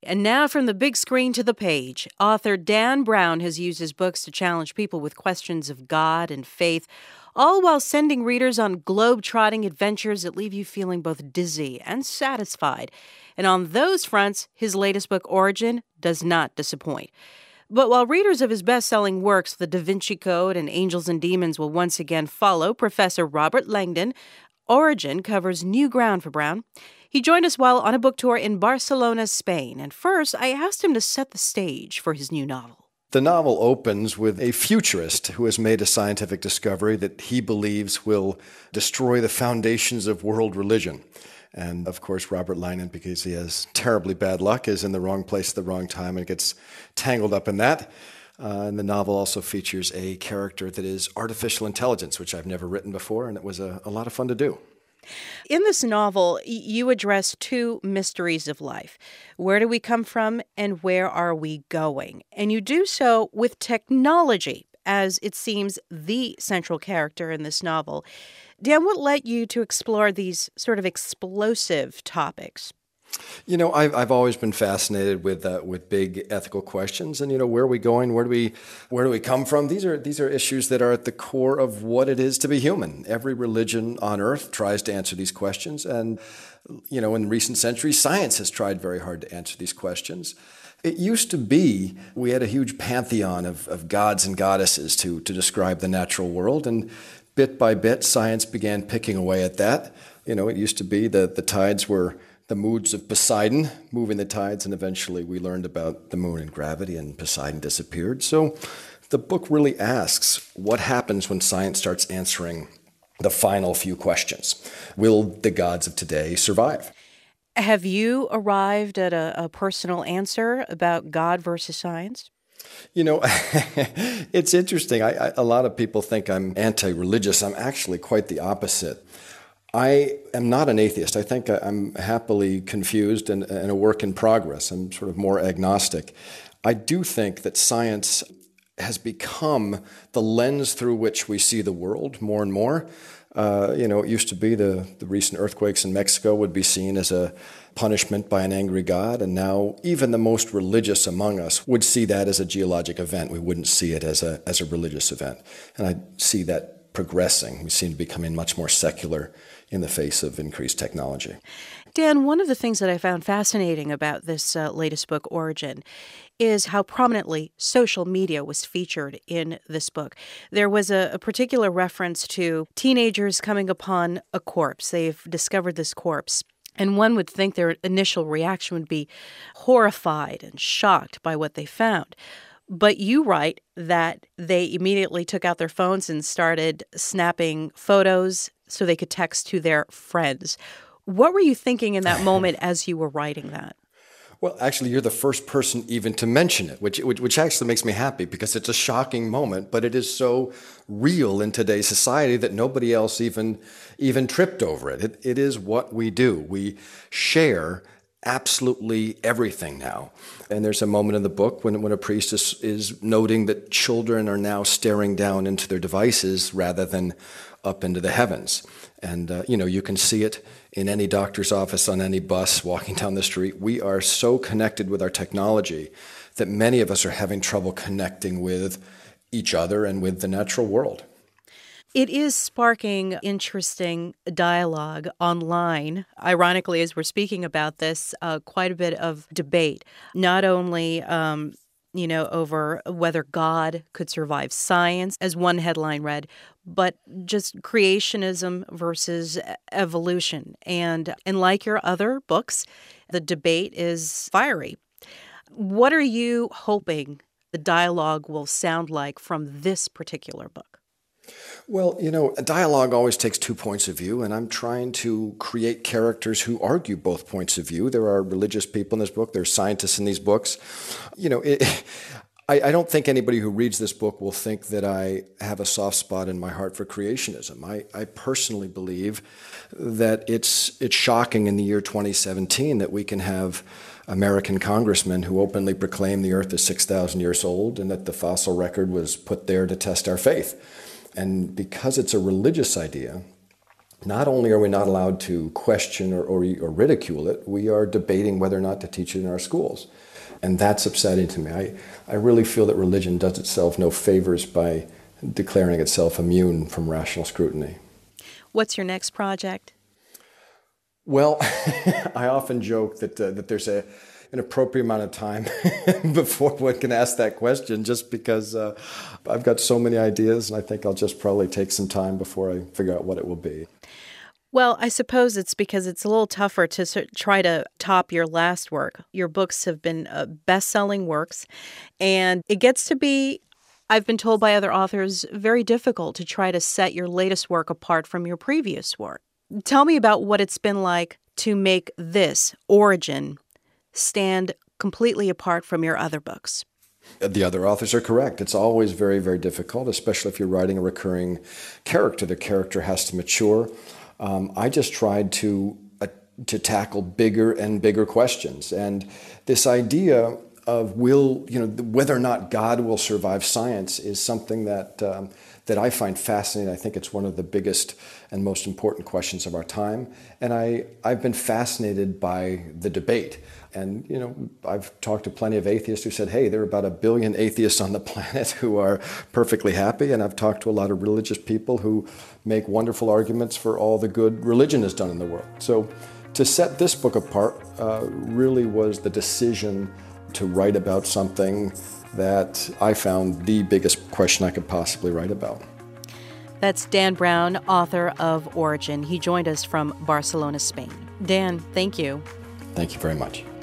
And now from the big screen to the page, author Dan Brown has used his books to challenge people with questions of God and faith, all while sending readers on globe-trotting adventures that leave you feeling both dizzy and satisfied. And on those fronts, his latest book, Origin, does not disappoint. But while readers of his best-selling works, The Da Vinci Code and Angels and Demons, will once again follow Professor Robert Langdon, Origin covers new ground for Brown. He joined us while on a book tour in Barcelona, Spain. And first, I asked him to set the stage for his new novel. The novel opens with a futurist who has made a scientific discovery that he believes will destroy the foundations of world religion. And of course, Robert Langdon, because he has terribly bad luck, is in the wrong place at the wrong time and gets tangled up in that. And the novel also features a character that is artificial intelligence, which I've never written before, and it was a lot of fun to do. In this novel, you address two mysteries of life. Where do we come from and where are we going? And you do so with technology, as it seems the central character in this novel. Dan, what led you to explore these sort of explosive topics? You know, I've always been fascinated with big ethical questions, and where are we going? Where do we come from? These are issues that are at the core of what it is to be human. Every religion on earth tries to answer these questions, and in recent centuries, science has tried very hard to answer these questions. It used to be we had a huge pantheon of gods and goddesses to describe the natural world, and bit by bit, science began picking away at that. It used to be that the tides were the moods of Poseidon, moving the tides, and eventually we learned about the moon and gravity, and Poseidon disappeared. So the book really asks what happens when science starts answering the final few questions. Will the gods of today survive? Have you arrived at a personal answer about God versus science? It's interesting. A lot of people think I'm anti-religious. I'm actually quite the opposite. I am not an atheist. I think I'm happily confused and a work in progress. I'm sort of more agnostic. I do think that science has become the lens through which we see the world more and more. It used to be the recent earthquakes in Mexico would be seen as a punishment by an angry God, and now even the most religious among us would see that as a geologic event. We wouldn't see it as a religious event. And I see that progressing. We seem to be becoming much more secular in the face of increased technology. Dan, one of the things that I found fascinating about this latest book, Origin, is how prominently social media was featured in this book. There was a particular reference to teenagers coming upon a corpse. They've discovered this corpse. And one would think their initial reaction would be horrified and shocked by what they found. But you write that they immediately took out their phones and started snapping photos so they could text to their friends. What were you thinking in that moment as you were writing that? Well, actually, you're the first person even to mention it, which actually makes me happy because it's a shocking moment, but it is so real in today's society that nobody else even tripped over it. It is what we do. We share absolutely everything now. And there's a moment in the book when a priest is noting that children are now staring down into their devices rather than up into the heavens. And, you can see it in any doctor's office, on any bus, walking down the street. We are so connected with our technology that many of us are having trouble connecting with each other and with the natural world. It is sparking interesting dialogue online. Ironically, as we're speaking about this, quite a bit of debate, not only over whether God could survive science, as one headline read, but just creationism versus evolution. And like your other books, the debate is fiery. What are you hoping the dialogue will sound like from this particular book? Well, a dialogue always takes two points of view, and I'm trying to create characters who argue both points of view. There are religious people in this book. There are scientists in these books. I don't think anybody who reads this book will think that I have a soft spot in my heart for creationism. I personally believe that it's shocking in the year 2017 that we can have American congressmen who openly proclaim the earth is 6,000 years old and that the fossil record was put there to test our faith. And because it's a religious idea, not only are we not allowed to question or ridicule it, we are debating whether or not to teach it in our schools. And that's upsetting to me. I really feel that religion does itself no favors by declaring itself immune from rational scrutiny. What's your next project? Well, I often joke that there's an appropriate amount of time before one can ask that question, just because I've got so many ideas, and I think I'll just probably take some time before I figure out what it will be. Well, I suppose it's because it's a little tougher to try to top your last work. Your books have been best-selling works, and it gets to be, I've been told by other authors, very difficult to try to set your latest work apart from your previous work. Tell me about what it's been like to make this, Origin, stand completely apart from your other books. The other authors are correct. It's always very, very difficult, especially if you're writing a recurring character. The character has to mature. I just tried to tackle bigger and bigger questions, and this idea of whether or not God will survive science is something that I find fascinating. I think it's one of the biggest and most important questions of our time, and I've been fascinated by the debate. And I've talked to plenty of atheists who said, hey, there are about 1 billion atheists on the planet who are perfectly happy. And I've talked to a lot of religious people who make wonderful arguments for all the good religion has done in the world. So to set this book apart really was the decision to write about something that I found the biggest question I could possibly write about. That's Dan Brown, author of Origin. He joined us from Barcelona, Spain. Dan, thank you. Thank you very much.